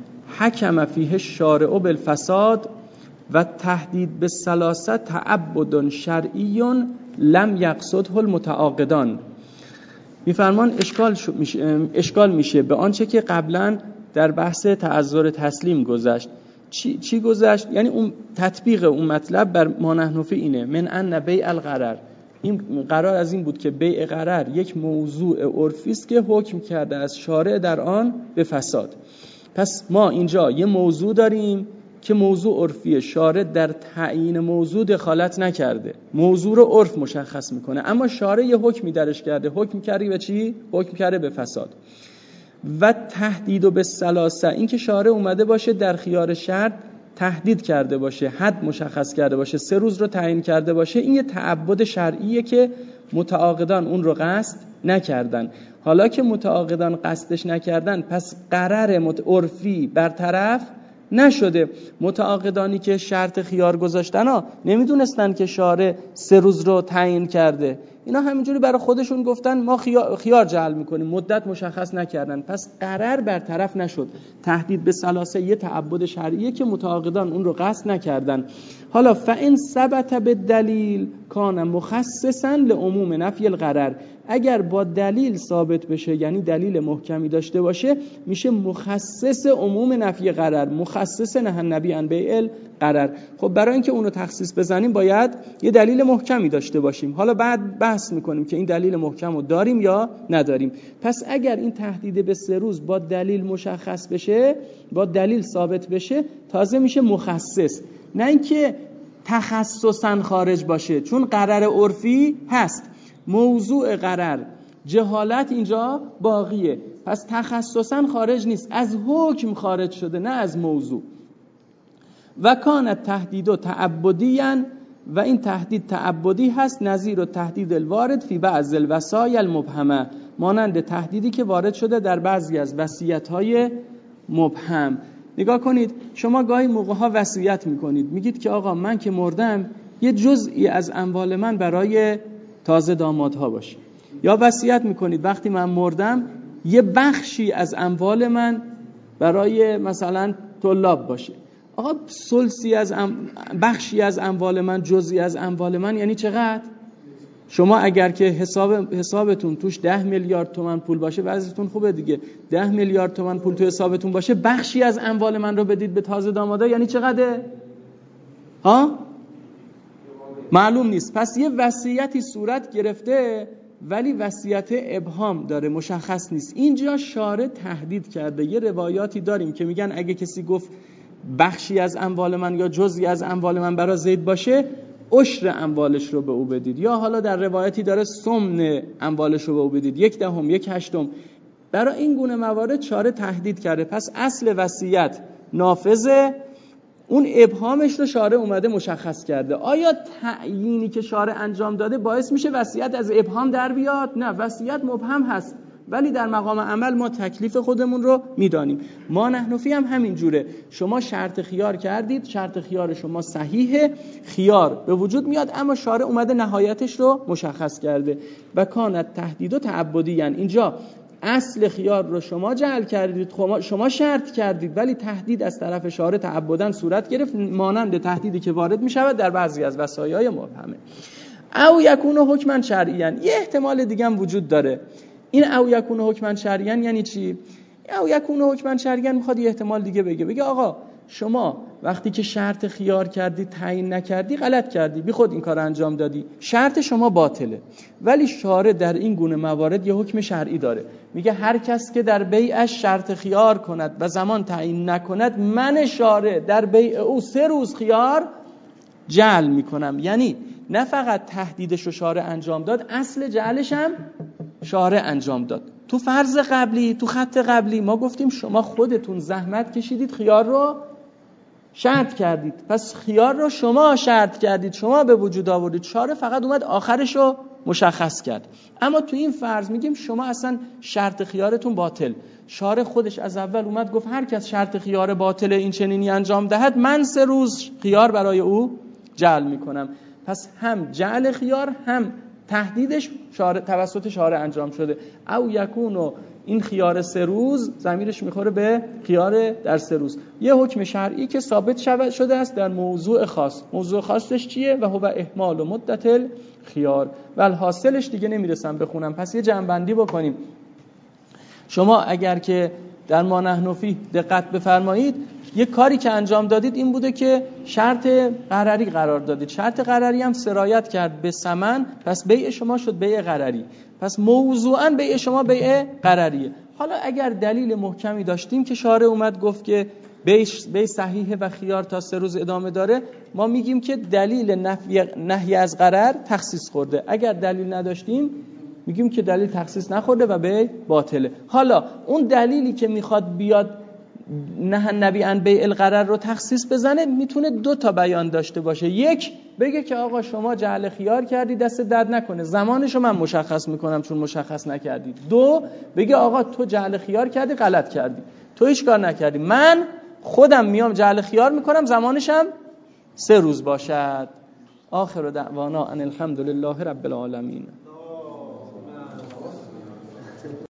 حکم فیه الشارع بالفساد و تهدید بالثلاثه تعبد شرعی لم یقصده المتعاقدان. میفرمان اشکال میشه به آنچه که قبلا در بحث تعذر تسلیم گذشت. چی گذشت؟ یعنی اون تطبیق اون مطلب بر ما نحن فی اینه، من ان بیع الغرر، این قرار از این بود که بیع غرر یک موضوع عرفی است که حکم کرده از شارع در آن به فساد. پس ما اینجا یه موضوع داریم که موضوع عرفی، شارع در تعیین موضوع دخالت نکرده، موضوع رو عرف مشخص میکنه، اما شارع یه حکمی درش کرده. حکم کرده به چی؟ حکم کرده به فساد. و تهدید و به ثلاثه، این که شارع اومده باشه در خیار شرط تهدید کرده باشه، حد مشخص کرده باشه، 3 روز رو تعیین کرده باشه، این یه تعبد شرعیه که متعاقدان اون رو قصد نکردن. حالا که متعاقدان قصدش نکردن، پس قرار عرفی برطرف نشده. متعاقدانی که شرط خیار گذاشتن ها نمیدونستن که شارع 3 روز رو تعیین کرده، اینا همینجوری برای خودشون گفتن ما خیار جعل میکنیم، مدت مشخص نکردن، پس قرار برطرف نشد. تهدید به ثلاثه یه تعبد شرعیه که متعاقدان اون رو قصد نکردن. حالا فإن ثبت بالدلیل کان مخصصا لعموم نفی الغرر، اگر با دلیل ثابت بشه، یعنی دلیل محکمی داشته باشه، میشه مخصص عموم نفی غرر، مخصص نهی النبی عن بیع الغرر. خب برای اینکه اونو تخصیص بزنیم باید یه دلیل محکمی داشته باشیم. حالا بعد بحث میکنیم که این دلیل محکم رو داریم یا نداریم. پس اگر این تهدید به 3 روز با دلیل مشخص بشه، با دلیل ثابت بشه، تازه میشه مخصص، نه اینکه تخصصاً خارج باشه، چون قرار عرفی هست. موضوع قرار جهالت اینجا باقیه، پس تخصصاً خارج نیست، از حکم خارج شده، نه از موضوع. و کان تهدید تعبدیاً، و این تهدید تعبدی هست، نظیر و تهدید الوارد فی بعض الوصایا المبهمه، مانند تهدیدی که وارد شده در بعضی از وصیت‌های مبهم. نگاه کنید، شما گاهی موقع‌ها وصیت می‌کنید، میگید که آقا من که مردم یه جزئی از اموال من برای تازه دامادها باشه، یا وصیت می‌کنید وقتی من مردم یه بخشی از اموال من برای مثلا طلاب باشه. آقا ثلثی از بخشی از اموال من، جزئی از اموال من یعنی چقدر؟ شما اگر که حسابتون توش 10 میلیارد تومان پول باشه وضعیتون خوبه دیگه. 10 میلیارد تومان پول تو حسابتون باشه، بخشی از اموال من رو بدید به تازه دامادا، یعنی چقدر؟ معلوم نیست. پس یه وصیتی صورت گرفته ولی وصیت ابهام داره، مشخص نیست. اینجا شارع تهدید کرده. یه روایاتی داریم که میگن اگه کسی گفت بخشی از اموال من یا جزئی از اموال من برای زید باشه، عشر اموالش رو به او بدید. یا حالا در روایتی داره ثمن اموالش رو به او بدید، 1/10 1/8. برای این گونه موارد شارع تهدید کرده. پس اصل وصیت نافذه، اون ابهامش رو شارع اومده مشخص کرده. آیا تعیینی که شارع انجام داده باعث میشه وصیت از ابهام در بیاد؟ نه، وصیت مبهم هست ولی در مقام عمل ما تکلیف خودمون رو میدانیم. ما نحنفی هم همین جوره. شما شرط خیار کردید، شرط خیار شما صحیحه، خیار به وجود میاد، اما شارع اومده نهایتش رو مشخص کرده. و کانت تهدید و تعبدی، یعنی اینجا اصل خیار رو شما جعل کردید، شما شرط کردید، ولی تهدید از طرف شارع تعبداً صورت گرفت، مانند تهدیدی که وارد می شود در بعضی از وصایای مبهمه. او یکون حکما شرعیاً. یه احتمال دیگه هم وجود داره. این او یکون حکما شرعیاً یعنی چی؟ او یکون حکما شرعیاً میخواد یه احتمال دیگه بگه آقا شما وقتی که شرط خیار کردی تعیین نکردی غلط کردی، بی خود این کار انجام دادی، شرط شما باطله. ولی شارع در این گونه موارد یه حکم شرعی داره، میگه هر کس که در بیعش شرط خیار کند و زمان تعیین نکند، من شارع در بیع او 3 روز خیار جعل میکنم. یعنی نه فقط تهدیدش رو شارع انجام داد، اصل جعلش هم شارع انجام داد. تو فرض قبلی، تو خط قبلی ما گفتیم شما خودتون زحمت کشیدید خیار رو شرط کردید، پس خیار رو شما شرط کردید، شما به وجود آوردید، شارع فقط اومد آخرش رو مشخص کرد. اما تو این فرض میگیم شما اصلا شرط خیارتون باطل، شارع خودش از اول اومد گفت هر کس شرط خیار باطل این چنینی انجام دهد، من 3 روز خیار برای او جعل میکنم. پس هم جعل خیار هم تهدیدش توسط شارع انجام شده. او یکونو این خیار 3 روز ضمیرش میخوره به خیار در 3 روز. یه حکم شرعی که ثابت شده است در موضوع خاص. موضوع خاصش چیه؟ و هو احمال و مدت الخیار. و الحاصلش دیگه نمیرسم بخونم، پس یه جمع‌بندی بکنیم. شما اگر که در ما نحنفی دقت بفرمایید، یه کاری که انجام دادید این بوده که شرط قرری قرار دادید. شرط قرری هم سرایت کرد به ثمن، پس بیع شما شد بیع قرری. پس موضوعاً بیع شما بیع قرریه. حالا اگر دلیل محکمی داشتیم که شارع اومد گفت که بیع صحیحه و خیار تا 3 روز ادامه داره، ما میگیم که دلیل نهی از قرر تخصیص خورده. اگر دلیل نداشتیم میگیم که دلیل تخصیص نخورده و بیع باطله. حالا اون دلیلی که میخواد بیاد نه نبی ان بیع القرر رو تخصیص بزنه، میتونه 2 تا بیان داشته باشه. یک، بگه که آقا شما جعل خیار کردی، دست درد نکنه، زمانشو من مشخص میکنم چون مشخص نکردی. 2، بگه آقا تو جعل خیار کردی، غلط کردی، تو هیچ کار نکردی، من خودم میام جعل خیار میکنم، زمانشم 3 روز باشد. آخر دعوانا ان الحمدلله رب العالمین.